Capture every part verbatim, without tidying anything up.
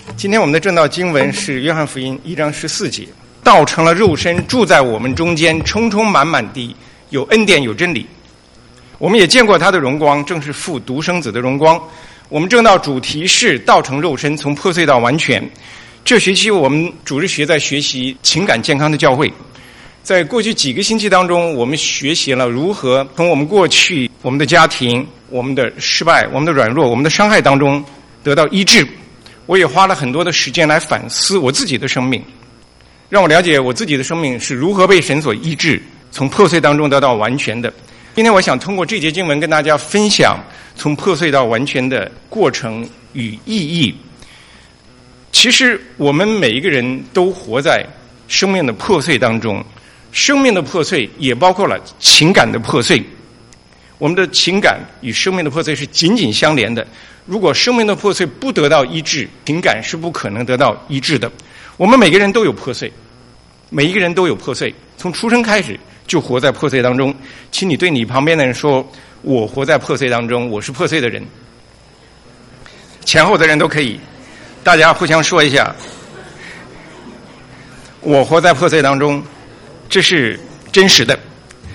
今天我们的正道经文是约翰福音一章十四节，道成了肉身，住在我们中间，充充满满地，有恩典有真理。我们也见过他的荣光，正是父独生子的荣光。我们正道主题是道成肉身，从破碎到完全。这学期我们主日学在学习情感健康的教会。在过去几个星期当中，我们学习了如何从我们过去我们的家庭、我们的失败、我们的软弱、我们的伤害当中得到医治。我也花了很多的时间来反思我自己的生命，让我了解我自己的生命是如何被神所医治，从破碎当中得到完全的。今天我想通过这节经文跟大家分享从破碎到完全的过程与意义。其实我们每一个人都活在生命的破碎当中，生命的破碎也包括了情感的破碎。我们的情感与生命的破碎是紧紧相连的。如果生命的破碎不得到医治，情感是不可能得到医治的。我们每个人都有破碎，每一个人都有破碎，从出生开始就活在破碎当中。请你对你旁边的人说，我活在破碎当中，我是破碎的人。前后的人都可以，大家互相说一下，我活在破碎当中，这是真实的。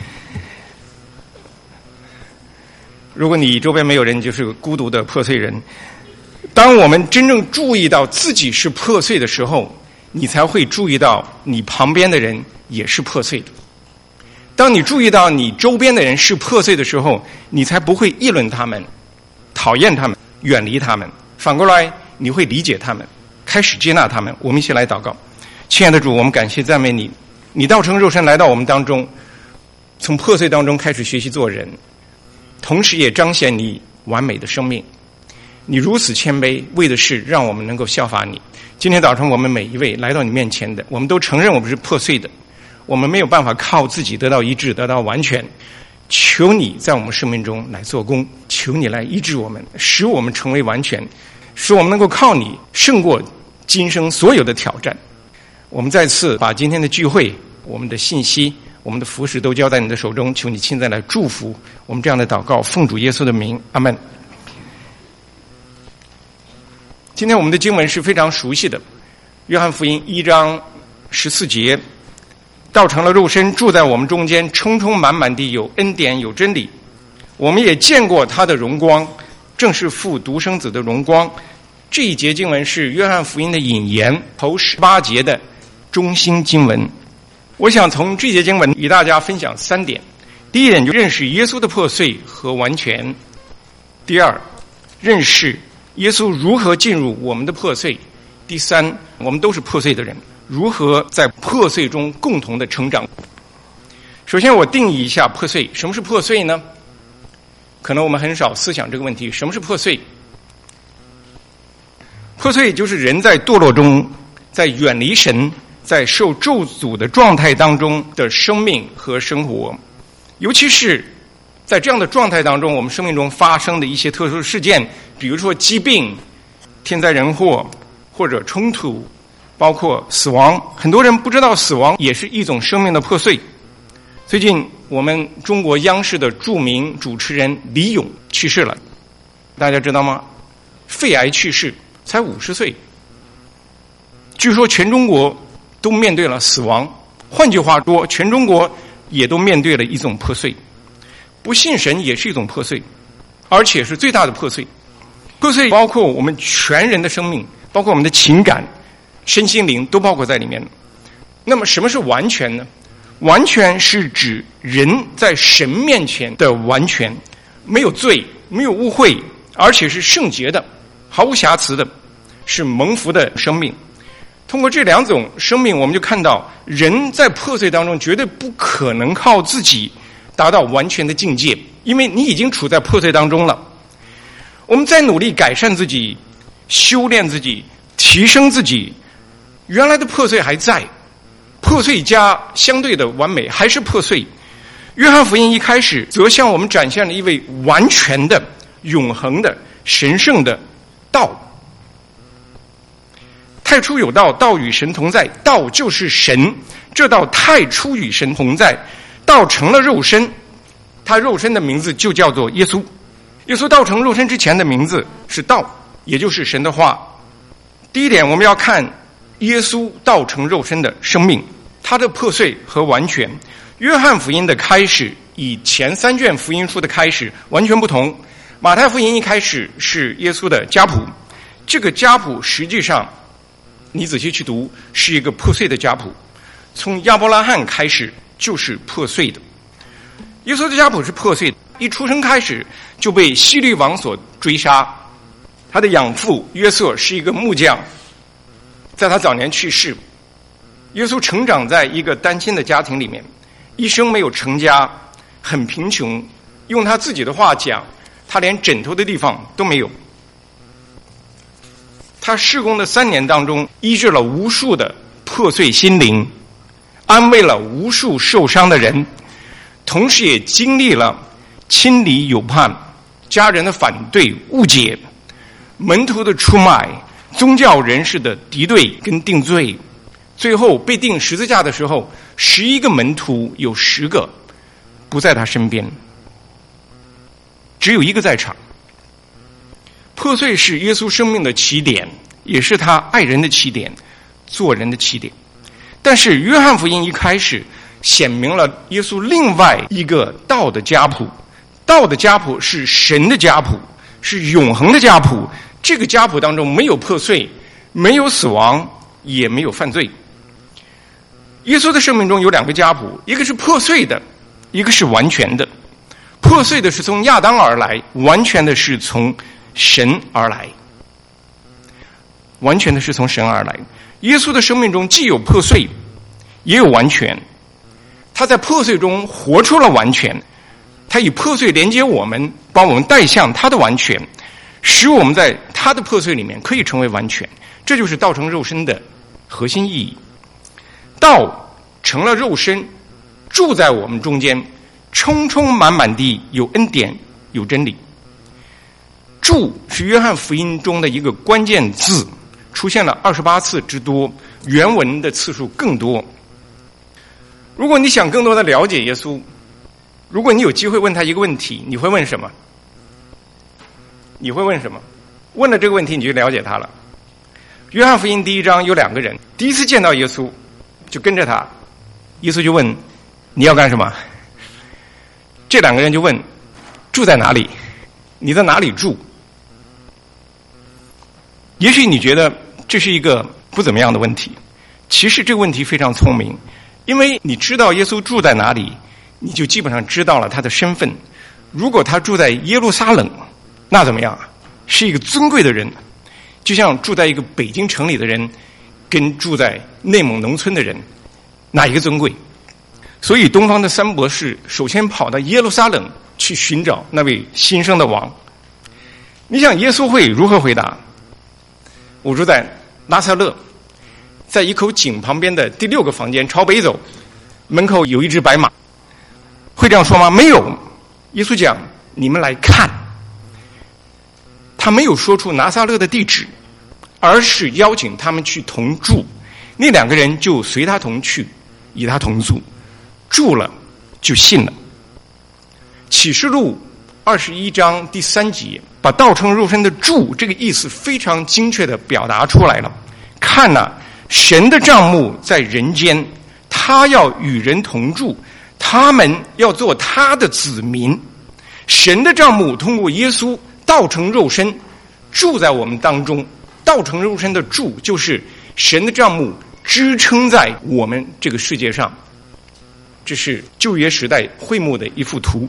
如果你周边没有人，就是个孤独的破碎人。当我们真正注意到自己是破碎的时候，你才会注意到你旁边的人也是破碎的。当你注意到你周边的人是破碎的时候，你才不会议论他们、讨厌他们、远离他们。反过来，你会理解他们，开始接纳他们。我们一起来祷告。亲爱的主，我们感谢赞美你，你道成肉身来到我们当中，从破碎当中开始学习做人，同时也彰显你完美的生命。你如此谦卑，为的是让我们能够效法你。今天早晨我们每一位来到你面前的，我们都承认我们是破碎的，我们没有办法靠自己得到医治，得到完全。求你在我们生命中来做工，求你来医治我们，使我们成为完全，使我们能够靠你胜过今生所有的挑战。我们再次把今天的聚会、我们的信息、我们的服事都交在你的手中，求你亲自来祝福我们这样的祷告，奉主耶稣的名，阿们。今天我们的经文是非常熟悉的，约翰福音一章十四节，道成了肉身，住在我们中间，充充满满地，有恩典有真理。我们也见过他的荣光，正是父独生子的荣光。这一节经文是约翰福音的引言，头十八节的中心经文。我想从这节经文与大家分享三点。第一点，就认识耶稣的破碎和完全。第二，认识耶稣如何进入我们的破碎。第三，我们都是破碎的人，如何在破碎中共同的成长。首先我定义一下破碎。什么是破碎呢？可能我们很少思想这个问题。什么是破碎？破碎就是人在堕落中，在远离神，在受咒诅的状态当中的生命和生活。尤其是在这样的状态当中，我们生命中发生的一些特殊事件，比如说疾病、天灾人祸，或者冲突，包括死亡。很多人不知道死亡也是一种生命的破碎。最近我们中国央视的著名主持人李咏去世了，大家知道吗？肺癌去世，才五十岁。据说全中国都面对了死亡，换句话说，全中国也都面对了一种破碎。不信神也是一种破碎，而且是最大的破碎。破碎包括我们全人的生命，包括我们的情感、身心灵都包括在里面。那么什么是完全呢？完全是指人在神面前的完全，没有罪，没有污秽，而且是圣洁的，毫无瑕疵的，是蒙福的生命。通过这两种生命，我们就看到人在破碎当中绝对不可能靠自己达到完全的境界，因为你已经处在破碎当中了。我们再努力改善自己、修炼自己、提升自己，原来的破碎还在，破碎加相对的完美还是破碎。约翰福音一开始则向我们展现了一位完全的、永恒的、神圣的道。太初有道，道与神同在，道就是神，这道太初与神同在，道成了肉身，他肉身的名字就叫做耶稣。耶稣道成肉身之前的名字是道，也就是神的话。 第一点，我们要看耶稣道成肉身的生命，他的破碎和完全。约翰福音的开始与前三卷福音书的开始完全不同。马太福音一开始是耶稣的家谱，这个家谱实际上你仔细去读是一个破碎的家谱，从亚伯拉罕开始就是破碎的。耶稣的家谱是破碎的，一出生开始就被希律王所追杀。他的养父约瑟是一个木匠，在他早年去世。耶稣成长在一个单亲的家庭里面，一生没有成家，很贫穷。用他自己的话讲，他连枕头的地方都没有。他事工的三年当中，医治了无数的破碎心灵，安慰了无数受伤的人，同时也经历了亲离有叛、家人的反对误解、门徒的出卖、宗教人士的敌对跟定罪。最后被钉十字架的时候，十一个门徒有十个不在他身边，只有一个在场。破碎是耶稣生命的起点，也是他爱人的起点，做人的起点。但是约翰福音一开始显明了耶稣另外一个道的家谱，道的家谱是神的家谱，是永恒的家谱。这个家谱当中没有破碎，没有死亡，也没有犯罪。耶稣的生命中有两个家谱，一个是破碎的，一个是完全的。破碎的是从亚当而来，完全的是从神而来。完全的是从神而来。耶稣的生命中既有破碎，也有完全。他在破碎中活出了完全，他以破碎连接我们，把我们带向他的完全，使我们在他的破碎里面可以成为完全。这就是道成肉身的核心意义。道成了肉身，住在我们中间，充充满满地有恩典，有真理。住是约翰福音中的一个关键字，出现了二十八次之多，原文的次数更多。如果你想更多的了解耶稣，如果你有机会问他一个问题，你会问什么？你会问什么？问了这个问题你就了解他了。约翰福音第一章有两个人，第一次见到耶稣就跟着他，耶稣就问你要干什么？这两个人就问住在哪里？你在哪里住？也许你觉得这是一个不怎么样的问题，其实这个问题非常聪明，因为你知道耶稣住在哪里，你就基本上知道了他的身份。如果他住在耶路撒冷，那怎么样啊？是一个尊贵的人，就像住在一个北京城里的人跟住在内蒙农村的人，哪一个尊贵？所以东方的三博士首先跑到耶路撒冷去寻找那位新生的王。你想耶稣会如何回答？我住在拿撒勒，在一口井旁边的第六个房间，朝北走，门口有一只白马。会这样说吗？没有。耶稣讲你们来看。他没有说出拿撒勒的地址，而是邀请他们去同住。那两个人就随他同去，与他同住，住了就信了。启示录二十一章第三节把道成肉身的住这个意思非常精确地表达出来了。看哪、啊，神的帐幕在人间，他要与人同住，他们要做他的子民。神的帐幕通过耶稣道成肉身住在我们当中，道成肉身的住就是神的帐幕支撑在我们这个世界上。这是旧约时代会幕的一幅图。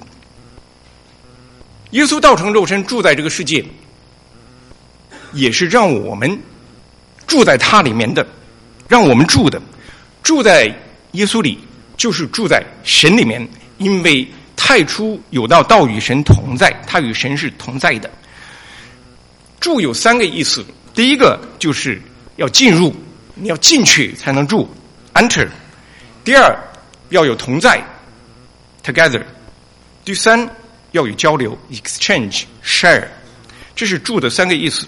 耶稣道成肉身住在这个世界，也是让我们住在他里面的，让我们住的。住在耶稣里就是住在神里面，因为太初有道，道与神同在，他与神是同在的。住有三个意思，第一个就是要进入，你要进去才能住 enter。 第二要有同在 together。 第三要有交流 exchange share。 这是住的三个意思。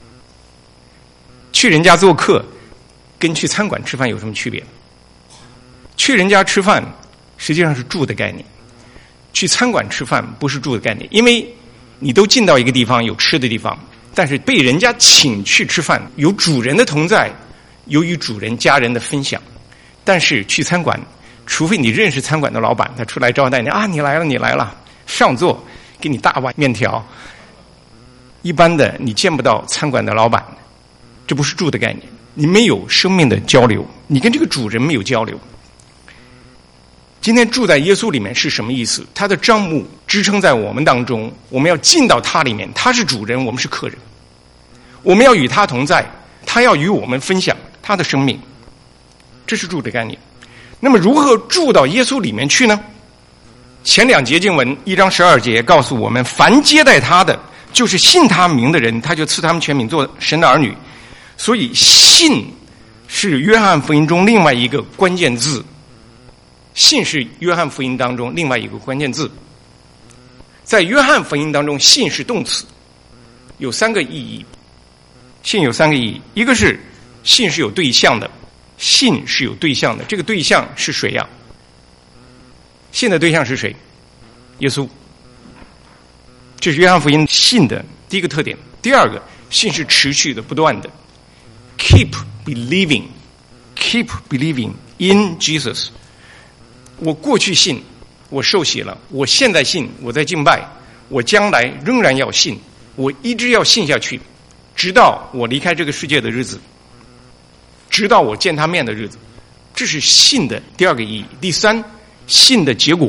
去人家做客跟去餐馆吃饭有什么区别？去人家吃饭实际上是住的概念，去餐馆吃饭不是住的概念，因为你都进到一个地方有吃的地方， 但是被人家请去吃饭，有主人的同在，有与主人家人的分享。但是去餐馆，除非你认识餐馆的老板，他出来招待你啊，你来了，你来了，上座，给你大碗面条。一般的你见不到餐馆的老板，这不是住的概念，你没有生命的交流，你跟这个主人没有交流。今天住在耶稣里面是什么意思？他的帐幕支撑在我们当中，我们要进到他里面，他是主人，我们是客人，我们要与他同在，他要与我们分享他的生命，这是住的概念。那么如何住到耶稣里面去呢？前两节经文一章十二节告诉我们，凡接待他的，就是信他名的人，他就赐他们权柄做神的儿女。所以信是约翰福音中另外一个关键字，信是约翰福音当中另外一个关键字。在约翰福音当中，信是动词，有三个意义。信有三个意义，一个是信是有对象的，信是有对象的，这个对象是谁呀？信的对象是谁？耶稣。这是约翰福音信的第一个特点。第二个，信是持续的、不断的。Keep believing, keep believing in Jesus。我过去信，我受洗了；我现在信，我在敬拜；我将来仍然要信，我一直要信下去，直到我离开这个世界的日子，直到我见他面的日子。这是信的第二个意义。第三，信的结果。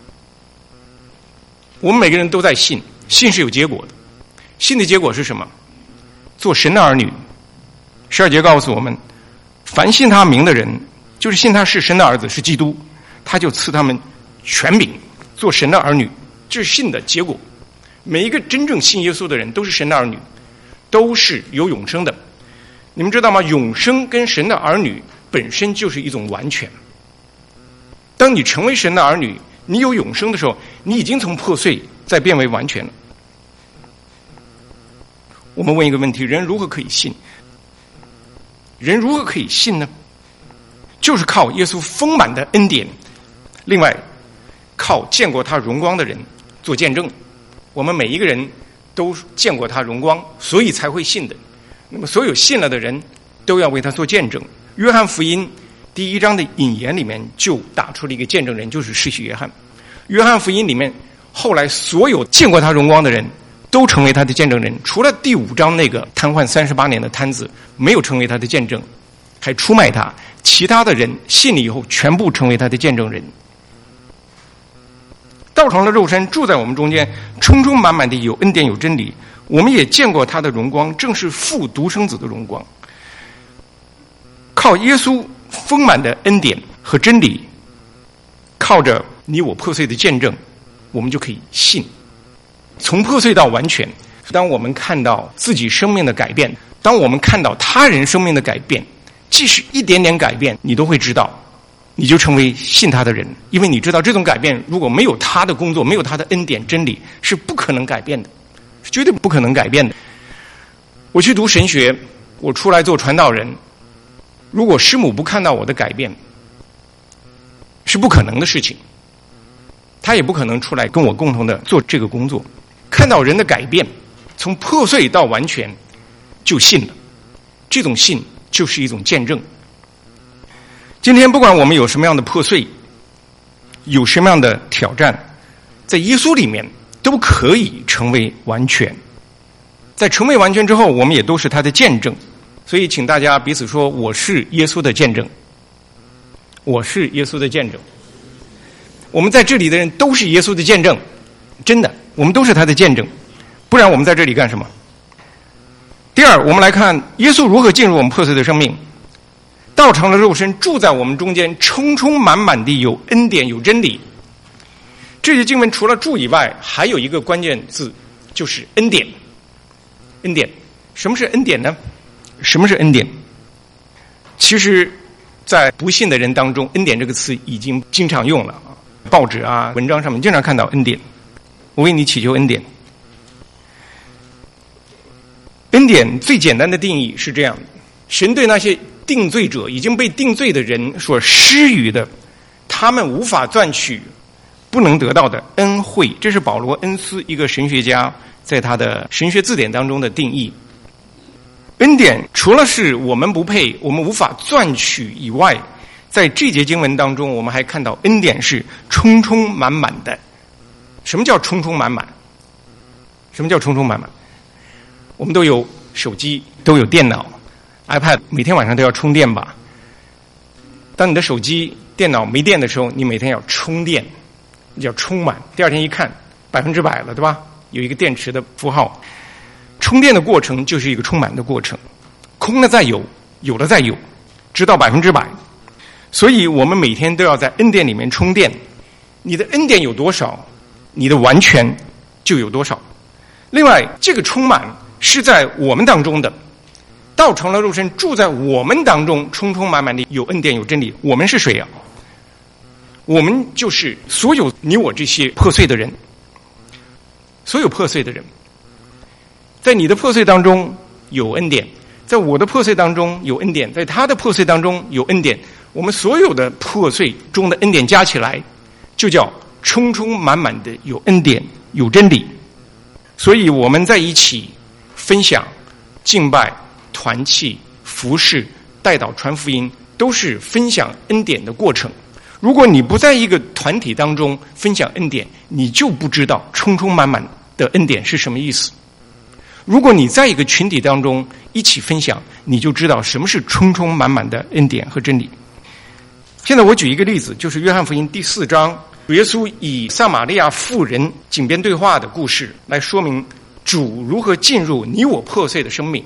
我们每个人都在信，信是有结果的。信的结果是什么？做神的儿女。十二节告诉我们，凡信他名的人，就是信他是神的儿子，是基督，他就赐他们权柄做神的儿女。这是信的结果。每一个真正信耶稣的人都是神的儿女，都是有永生的。你们知道吗？永生跟神的儿女本身就是一种完全。当你成为神的儿女，你有永生的时候，你已经从破碎再变为完全了。我们问一个问题，人如何可以信？人如何可以信呢？就是靠耶稣丰满的恩典，另外靠见过他荣光的人做见证。我们每一个人都见过他荣光，所以才会信的。那么所有信了的人都要为他做见证。约翰福音第一章的引言里面就打出了一个见证人，就是施洗约翰。约翰福音里面后来所有见过他荣光的人都成为他的见证人，除了第五章那个瘫痪三十八年的瘫子没有成为他的见证，还出卖他，其他的人信了以后全部成为他的见证人。道成了肉身，住在我们中间，充充满满的有恩典有真理。我们也见过他的荣光，正是父独生子的荣光。靠耶稣丰满的恩典和真理，靠着你我破碎的见证，我们就可以信。从破碎到完全，当我们看到自己生命的改变，当我们看到他人生命的改变，即使一点点改变，你都会知道，你就成为信他的人。因为你知道这种改变如果没有他的工作，没有他的恩典真理，是不可能改变的，是绝对不可能改变的。我去读神学，我出来做传道人，如果师母不看到我的改变，是不可能的事情，他也不可能出来跟我共同的做这个工作。看到人的改变，从破碎到完全，就信了。这种信就是一种见证。今天不管我们有什么样的破碎，有什么样的挑战，在耶稣里面都可以成为完全。在成为完全之后，我们也都是他的见证。所以请大家彼此说，我是耶稣的见证。我是耶稣的见证。我们在这里的人都是耶稣的见证，真的，我们都是他的见证，不然我们在这里干什么？第二，我们来看耶稣如何进入我们破碎的生命，道成了肉身，住在我们中间，充充满满的有恩典有真理。这些经文除了住以外，还有一个关键字，就是恩典。恩典，什么是恩典呢？什么是恩典？其实在不信的人当中，恩典这个词已经经常用了，报纸啊文章上面经常看到恩典。我为你祈求恩典。恩典最简单的定义是这样的：神对那些定罪者，已经被定罪的人所施予的，他们无法赚取不能得到的恩惠。这是保罗恩斯一个神学家在他的神学字典当中的定义。恩典除了是我们不配，我们无法赚取以外，在这节经文当中，我们还看到恩典是充充满满的。什么叫充充满满？什么叫充充满满？我们都有手机，都有电脑 iPad， 每天晚上都要充电吧。当你的手机电脑没电的时候，你每天要充电，要充满，第二天一看百分之百了，对吧？有一个电池的符号。充电的过程就是一个充满的过程，空的再有，有的再有，直到百分之百。所以我们每天都要在恩典里面充电。你的恩典有多少，你的完全就有多少。另外，这个充满是在我们当中的，道成了肉身住在我们当中，充充满满的有恩典有真理。我们是谁啊？我们就是所有你我这些破碎的人，所有破碎的人。在你的破碎当中有恩典，在我的破碎当中有恩典，在他的破碎当中有恩典。我们所有的破碎中的恩典加起来，就叫充充满满的有恩典有真理。所以我们在一起分享、敬拜、团契、服事、代祷、传福音，都是分享恩典的过程。如果你不在一个团体当中分享恩典，你就不知道充充满满的恩典是什么意思。如果你在一个群体当中一起分享，你就知道什么是充充满满的恩典和真理。现在我举一个例子，就是约翰福音第四章，主耶稣以撒玛利亚妇人井边对话的故事来说明主如何进入你我破碎的生命。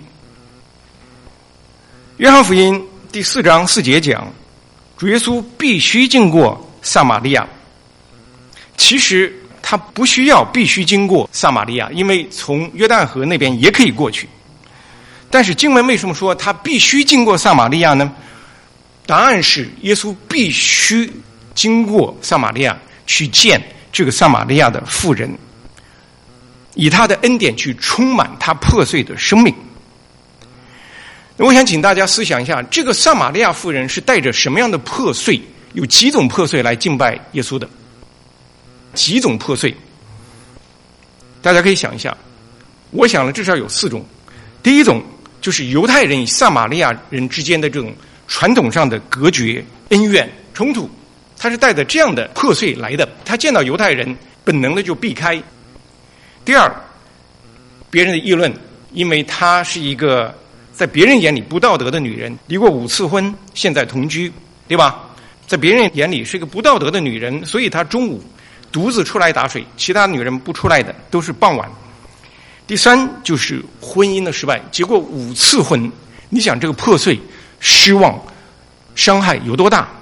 约翰福音第四章四节讲，主耶稣必须经过撒玛利亚。其实他不需要必须经过撒玛利亚，因为从约旦河那边也可以过去。但是经文为什么说他必须经过撒玛利亚呢？答案是耶稣必须经过撒玛利亚去见这个撒玛利亚的妇人，以他的恩典去充满他破碎的生命。我想请大家思想一下，这个撒玛利亚妇人是带着什么样的破碎，有几种破碎来敬拜耶稣的？几种破碎，大家可以想一下。我想了至少有四种。第一种就是犹太人与撒玛利亚人之间的这种传统上的隔绝、恩怨、冲突，他是带着这样的破碎来的。他见到犹太人，本能的就避开。第二，别人的议论，因为她是一个在别人眼里不道德的女人，离过五次婚，现在同居，对吧？在别人眼里是一个不道德的女人，所以她中午独自出来打水，其他女人不出来的，都是傍晚。第三就是婚姻的失败，结过五次婚，你想这个破碎、失望、伤害有多大？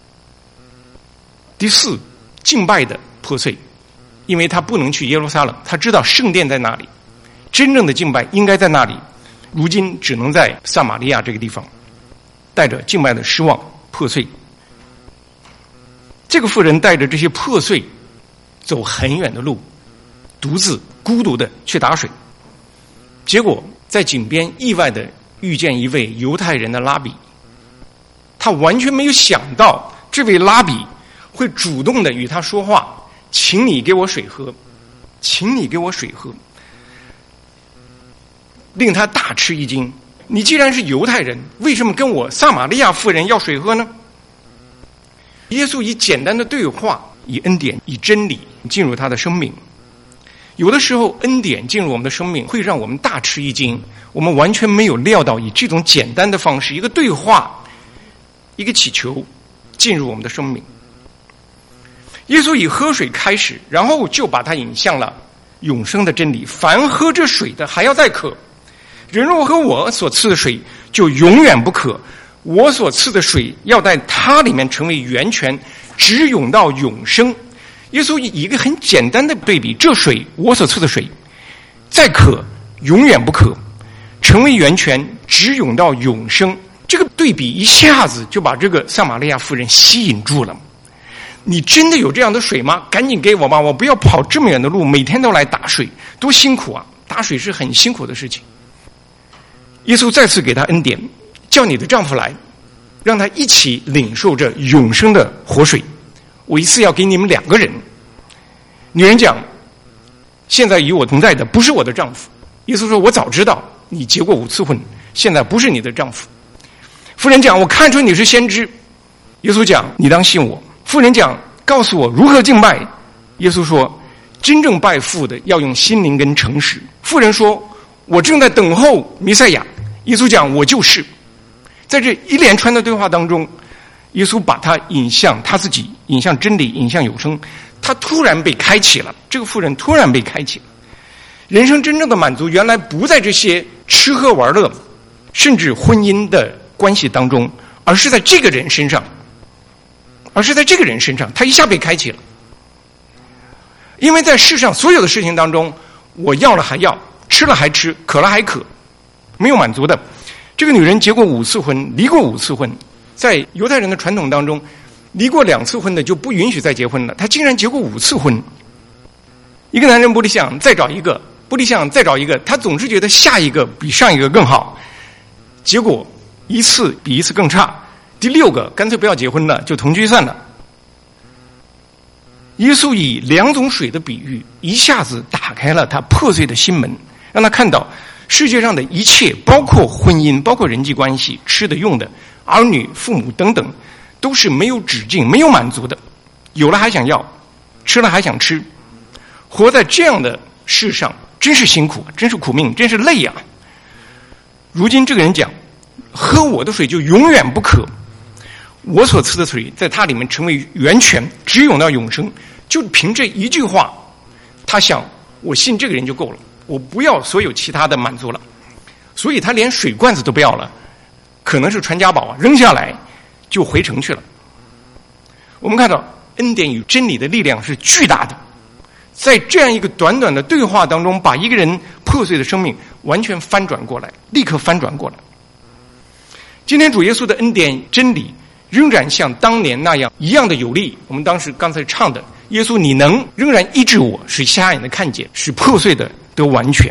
第四，敬拜的破碎，因为他不能去耶路撒冷，他知道圣殿在哪里，真正的敬拜应该在那里，如今只能在撒玛利亚这个地方，带着敬拜的失望、破碎。这个妇人带着这些破碎走很远的路，独自孤独的去打水，结果在井边意外的遇见一位犹太人的拉比。他完全没有想到这位拉比会主动的与他说话，请你给我水喝，请你给我水喝，令他大吃一惊。你既然是犹太人，为什么跟我撒玛利亚妇人要水喝呢？耶稣以简单的对话，以恩典、以真理进入他的生命。有的时候恩典进入我们的生命，会让我们大吃一惊，我们完全没有料到以这种简单的方式，一个对话，一个祈求进入我们的生命。耶稣以喝水开始，然后就把他引向了永生的真理。凡喝这水的还要再渴，人若喝我所赐的水，就永远不渴。我所赐的水要在它里面成为源泉，直涌到永生。耶稣以一个很简单的对比，这水，我所赐的水，再渴永远不渴，成为源泉，直涌到永生。这个对比一下子就把这个撒玛利亚妇人吸引住了。你真的有这样的水吗？赶紧给我吧，我不要跑这么远的路，每天都来打水，多辛苦啊！打水是很辛苦的事情。耶稣再次给他恩典，叫你的丈夫来，让他一起领受着永生的活水。我一次要给你们两个人。女人讲， 现在与我同在的不是我的丈夫。耶稣说，我早知道你结过五次婚，现在不是你的丈夫。妇人讲，我看出你是先知。耶稣讲，你当信我。妇人讲，告诉我如何敬拜。耶稣说，真正拜父的要用心灵跟诚实。妇人说，我正在等候弥赛亚。耶稣讲，我就是。在这一连串的对话当中，耶稣把他引向他自己，引向真理，引向有生。他突然被开启了，这个妇人突然被开启了。人生真正的满足原来不在这些吃喝玩乐甚至婚姻的关系当中，而是在这个人身上，而是在这个人身上，他一下被开启了。因为在世上所有的事情当中，我要了还要，吃了还吃，渴了还渴，没有满足的。这个女人结过五次婚，离过五次婚，在犹太人的传统当中，离过两次婚的就不允许再结婚了，她竟然结过五次婚。一个男人不理想，再找一个，不理想再找一个，他总是觉得下一个比上一个更好，结果一次比一次更差，第六个干脆不要结婚了，就同居算了。耶稣以两种水的比喻，一下子打开了他破碎的心门，让他看到世界上的一切，包括婚姻，包括人际关系，吃的用的，儿女父母等等，都是没有止境，没有满足的，有了还想要，吃了还想吃。活在这样的世上真是辛苦，真是苦命，真是累呀、啊。如今这个人讲，喝我的水就永远不渴，我所赐的水在它里面成为源泉，直涌到永生。就凭这一句话，他想，我信这个人就够了，我不要所有其他的满足了。所以他连水罐子都不要了，可能是传家宝啊，扔下来就回城去了。我们看到恩典与真理的力量是巨大的，在这样一个短短的对话当中，把一个人破碎的生命完全翻转过来，立刻翻转过来。今天主耶稣的恩典真理仍然像当年那样一样的有力。我们当时刚才唱的，耶稣你能仍然医治我，使瞎眼的看见，使破碎的得完全。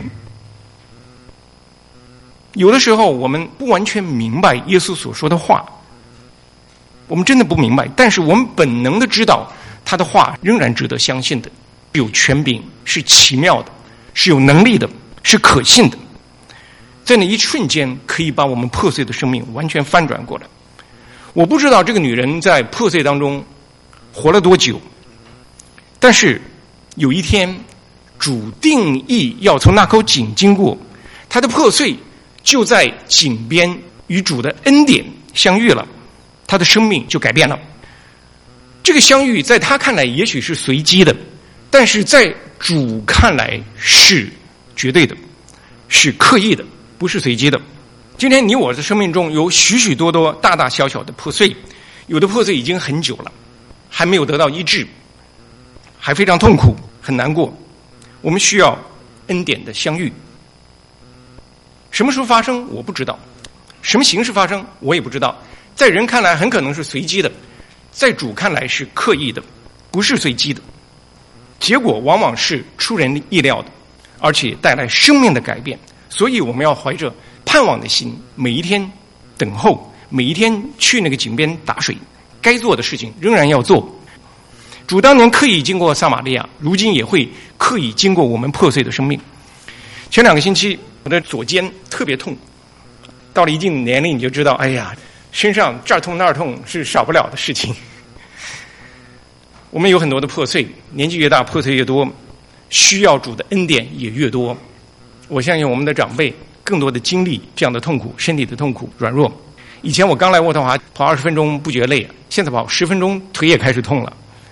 有的时候我们不完全明白耶稣所说的话，我们真的不明白，但是我们本能的知道他的话仍然值得相信的，有权柄，是奇妙的，是有能力的，是可信的，在那一瞬间可以把我们破碎的生命完全翻转过来。我不知道这个女人在破碎当中活了多久，但是有一天主定义要从那口井经过，她的破碎就在井边与主的恩典相遇了，她的生命就改变了。这个相遇在她看来也许是随机的，但是在主看来是绝对的，是刻意的，不是随机的。今天你我的生命中有许许多多大大小小的破碎，有的破碎已经很久了，还没有得到医治，还非常痛苦，很难过。我们需要恩典的相遇。什么时候发生我不知道，什么形式发生我也不知道。在人看来很可能是随机的，在主看来是刻意的，不是随机的。结果往往是出人意料的，而且带来生命的改变。所以我们要怀着盼望的心，每一天等候，每一天去那个井边打水，该做的事情仍然要做。主当年刻意经过撒玛利亚，如今也会刻意经过我们破碎的生命。前两个星期我的左肩特别痛，到了一定年龄你就知道，哎呀，身上这儿痛那儿痛是少不了的事情。我们有很多的破碎，年纪越大破碎越多，需要主的恩典也越多。我相信我们的长辈更多的经历这样的痛苦，身体的痛苦，软弱。以前我刚来渥太华跑二十分钟不觉累，现在跑十分钟腿也开始痛了。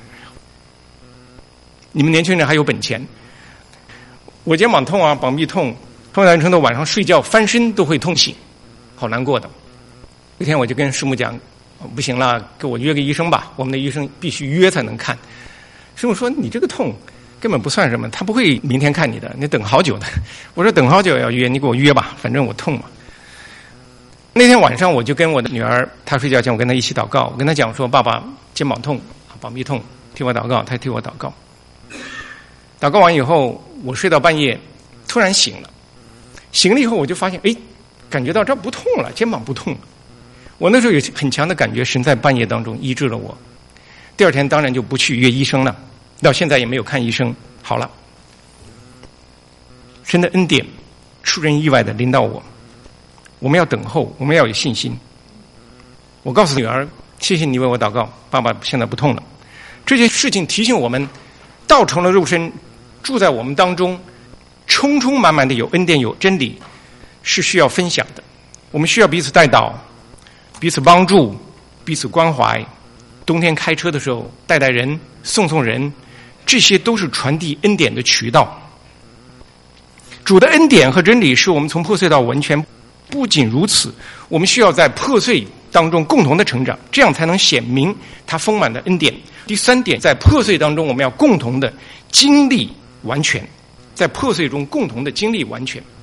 你们年轻人还有本钱，我肩膀痛啊，膀臂痛，痛到程度晚上睡觉翻身都会痛醒，好难过的。有一天我就跟师母讲，不行了，给我约个医生吧，我们的医生必须约才能看。师母说你这个痛根本不算什么，他不会明天看你的，你等好久的。我说等好久要约，你给我约吧，反正我痛嘛。那天晚上我就跟我的女儿，她睡觉前我跟她一起祷告，我跟她讲说，爸爸肩膀痛，膀臂痛，替我祷告，她替我祷告。祷告完以后，我睡到半夜，突然醒了。醒了以后我就发现，哎，感觉到这不痛了，肩膀不痛了。我那时候有很强的感觉，神在半夜当中医治了我。第二天当然就不去约医生了，到现在也没有看医生，好了。 神的恩典出人意外的临到我。我们要等候，我们要有信心。我告诉女儿，谢谢你为我祷告，爸爸现在不痛了。这些事情提醒我们，道成了肉身住在我们当中，充充满满的有恩典有真理，是需要分享的。我们需要彼此代祷，彼此帮助，彼此关怀。冬天开车的时候带带人，送送人，这些都是传递恩典的渠道。主的恩典和真理是我们从破碎到完全。不仅如此，我们需要在破碎当中共同的成长，这样才能显明他丰满的恩典。第三点，在破碎当中我们要共同的经历完全，在破碎中共同的经历完全。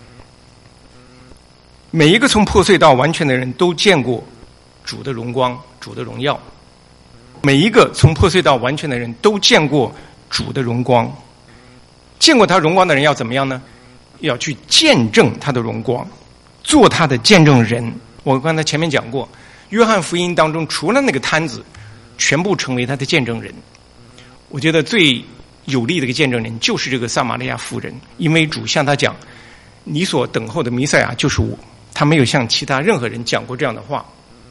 每一个从破碎到完全的人都见过主的荣光，主的荣耀。每一个从破碎到完全的人都见过主的荣光。见过他荣光的人要怎么样呢？要去见证他的荣光，做他的见证人。我刚才前面讲过，约翰福音当中除了那个摊子，全部成为他的见证人。我觉得最有力的一个见证人就是这个撒玛利亚妇人，因为主向他讲，你所等候的弥赛亚就是我。他没有向其他任何人讲过这样的话。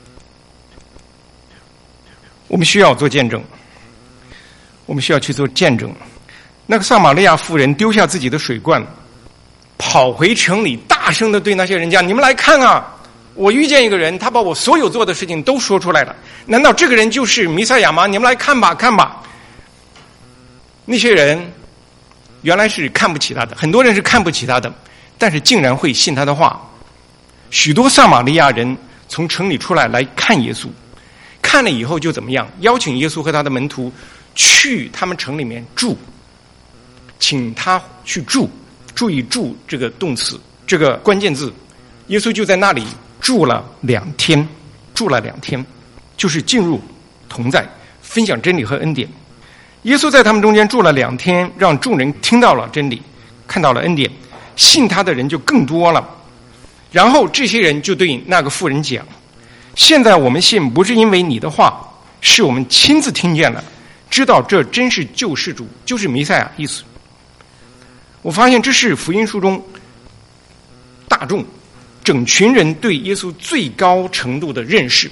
我们需要做见证，我们需要去做见证。那个撒玛利亚妇人丢下自己的水罐，跑回城里，大声的对那些人讲：你们来看啊，我遇见一个人，他把我所有做的事情都说出来了。难道这个人就是弥赛亚吗？你们来看吧，看吧。那些人原来是看不起他的，很多人是看不起他的，但是竟然会信他的话。许多撒玛利亚人从城里出来来看耶稣，看了以后就怎么样？邀请耶稣和他的门徒去他们城里面住，请他去住。注意住这个动词，这个关键字。耶稣就在那里住了两天，住了两天，就是进入同在，分享真理和恩典。耶稣在他们中间住了两天，让众人听到了真理，看到了恩典，信他的人就更多了。然后这些人就对那个妇人讲：现在我们信不是因为你的话，是我们亲自听见了，知道这真是救世主，就是弥赛亚意思。我发现这是福音书中大众整群人对耶稣最高程度的认识。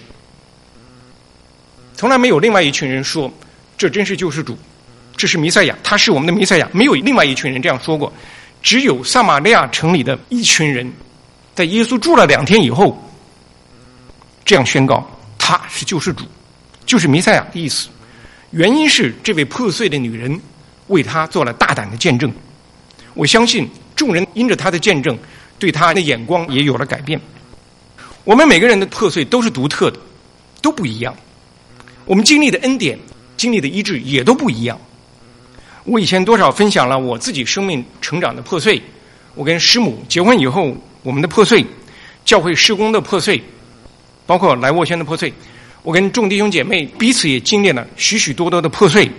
从来没有另外一群人说这真是救世主，这是弥赛亚，他是我们的弥赛亚，没有另外一群人这样说过。只有撒玛利亚城里的一群人在耶稣住了两天以后这样宣告，他是救世主，就是弥赛亚的意思。原因是这位破碎的女人为他做了大胆的见证。我相信众人因着他的见证，对他的眼光也有了改变。我们每个人的破碎都是独特的，都不一样。我们经历的恩典，经历的医治也都不一样。我以前多少分享了我自己生命成长的破碎，我跟师母结婚以后我们的破碎，教会事工的破碎，包括来沃轩的破碎，我跟众弟兄姐妹彼此也经历了许许多多的破碎。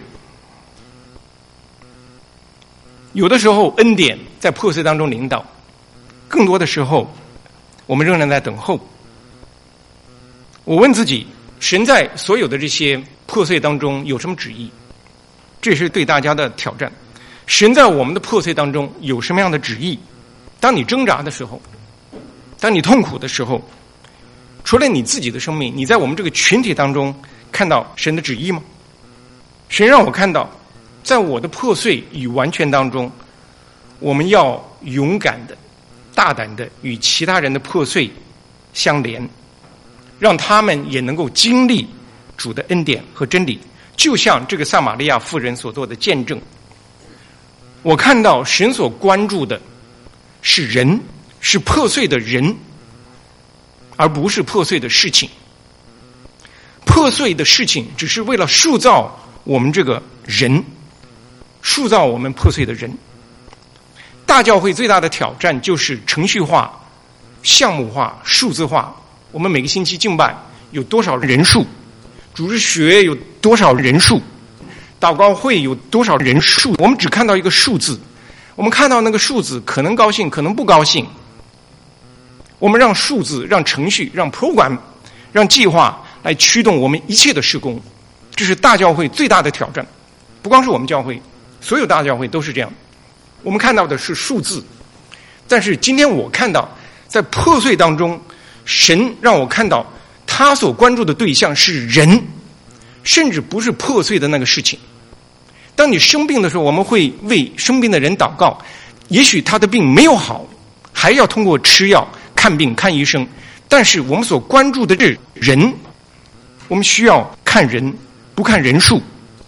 有的时候恩典在破碎当中领导，更多的时候我们仍然在等候。我问自己，神在所有的这些破碎当中有什么旨意？这是对大家的挑战。神在我们的破碎当中有什么样的旨意？当你挣扎的时候，当你痛苦的时候，除了你自己的生命，你在我们这个群体当中看到神的旨意吗？神让我看到，在我的破碎与完全当中，我们要勇敢的、大胆的与其他人的破碎相连，让他们也能够经历主的恩典和真理，就像这个撒玛利亚妇人所做的见证。我看到神所关注的是人，是破碎的人，而不是破碎的事情。破碎的事情只是为了塑造我们这个人，塑造我们破碎的人。大教会最大的挑战就是程序化、项目化、数字化。我们每个星期敬拜有多少人数，主日学有多少人数，祷告会有多少人数，我们只看到一个数字，我们看到那个数字可能高兴可能不高兴，我们让数字、让程序、让 program、让计划来驱动我们一切的事工。这是大教会最大的挑战。不光是我们教会，所有大教会都是这样。我们看到的是数字， 但是今天我看到，在破碎当中，神让我看到他所关注的对象是人，甚至不是破碎的那个事情。当你生病的时候，我们会为生病的人祷告，也许他的病没有好，还要通过吃药、看病、看医生，但是我们所关注的是人，我们需要看人，不看人数。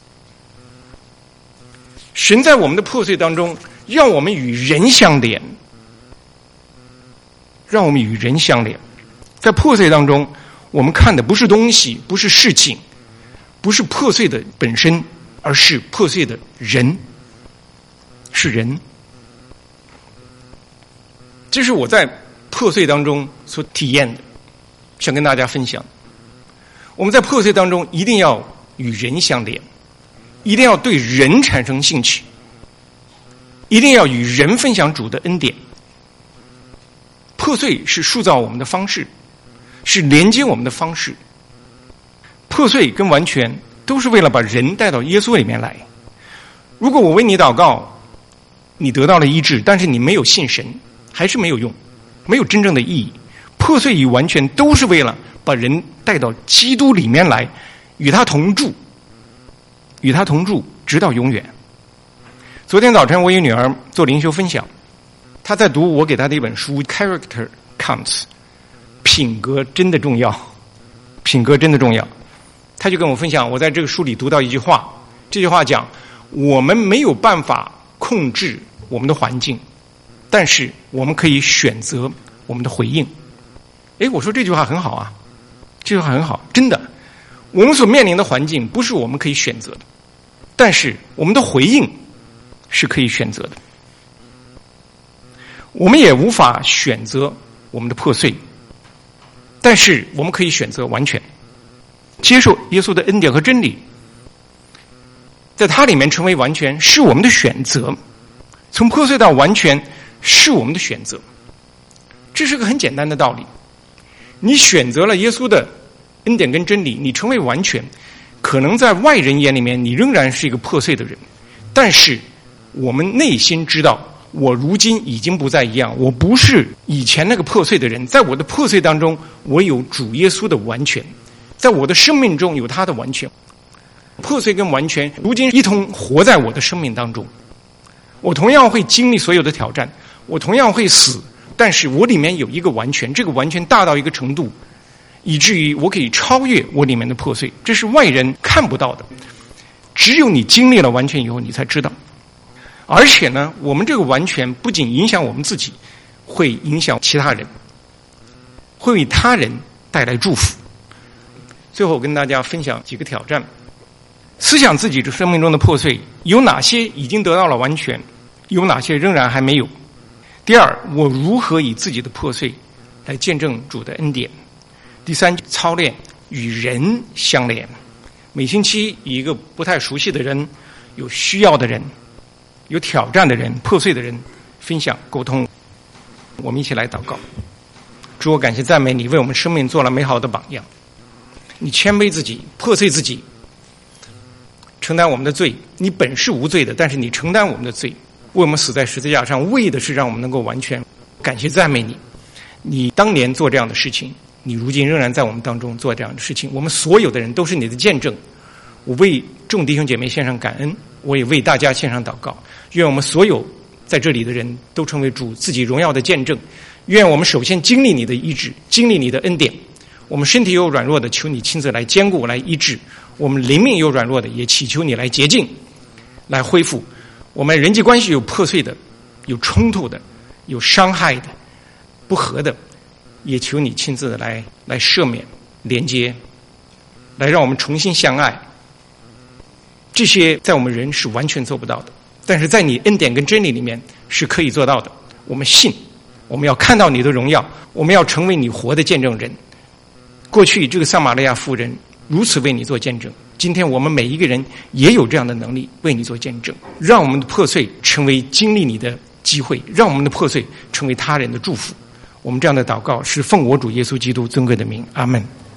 神在我们的破碎当中，让我们与人相连，让我们与人相连。在破碎当中，我们看的不是东西，不是事情，不是破碎的本身，而是破碎的人，是人。这是我在破碎当中所体验的，想跟大家分享。我们在破碎当中一定要与人相连，一定要对人产生兴趣，一定要与人分享主的恩典。破碎是塑造我们的方式，是连接我们的方式。破碎跟完全都是为了把人带到耶稣里面来。如果我为你祷告，你得到了医治，但是你没有信神，还是没有用，没有真正的意义。破碎与完全都是为了把人带到基督里面来，与他同住，与他同住直到永远。昨天早晨我与女儿做灵修分享，她在读我给她的一本书 Character Counts， 品格真的重要，品格真的重要。她就跟我分享，我在这个书里读到一句话，这句话讲，我们没有办法控制我们的环境，但是我们可以选择我们的回应。诶，我说这句话很好啊，这句话很好，真的。我们所面临的环境不是我们可以选择的，但是我们的回应是可以选择的。我们也无法选择我们的破碎，但是我们可以选择完全接受耶稣的恩典和真理，在他里面成为完全是我们的选择。从破碎到完全是我们的选择，这是个很简单的道理。你选择了耶稣的恩典跟真理，你成为完全，可能在外人眼里面你仍然是一个破碎的人，但是我们内心知道，我如今已经不再一样，我不是以前那个破碎的人，在我的破碎当中，我有主耶稣的完全，在我的生命中有他的完全。破碎跟完全如今一同活在我的生命当中。我同样会经历所有的挑战，我同样会死，但是我里面有一个完全，这个完全大到一个程度，以至于我可以超越我里面的破碎，这是外人看不到的，只有你经历了完全以后你才知道。而且呢，我们这个完全不仅影响我们自己，会影响其他人，会为他人带来祝福。最后我跟大家分享几个挑战，思想自己的生命中的破碎，有哪些已经得到了完全，有哪些仍然还没有。第二，我如何以自己的破碎来见证主的恩典。第三，操练与人相连，每星期与一个不太熟悉的人，有需要的人，有挑战的人，破碎的人分享沟通。我们一起来祷告。主，我感谢赞美你，为我们生命做了美好的榜样。你谦卑自己，破碎自己，承担我们的罪。你本是无罪的，但是你承担我们的罪，为我们死在十字架上，为的是让我们能够完全。感谢赞美你，你当年做这样的事情，你如今仍然在我们当中做这样的事情。我们所有的人都是你的见证。我为众弟兄姐妹献上感恩，我也为大家献上祷告。愿我们所有在这里的人都成为主自己荣耀的见证。愿我们首先经历你的医治，经历你的恩典。我们身体有软弱的，求你亲自来坚固来医治；我们灵命有软弱的，也祈求你来洁净来恢复。我们人际关系有破碎的，有冲突的，有伤害的，不和的，也求你亲自来来赦免连接，来让我们重新相爱。这些在我们人是完全做不到的，但是在你恩典跟真理里面是可以做到的。我们信，我们要看到你的荣耀，我们要成为你活的见证人。过去这个撒玛利亚妇人如此为你做见证，今天我们每一个人也有这样的能力为你做见证，让我们的破碎成为经历你的机会，让我们的破碎成为他人的祝福。我们这样的祷告是奉我主耶稣基督尊贵的名，阿们。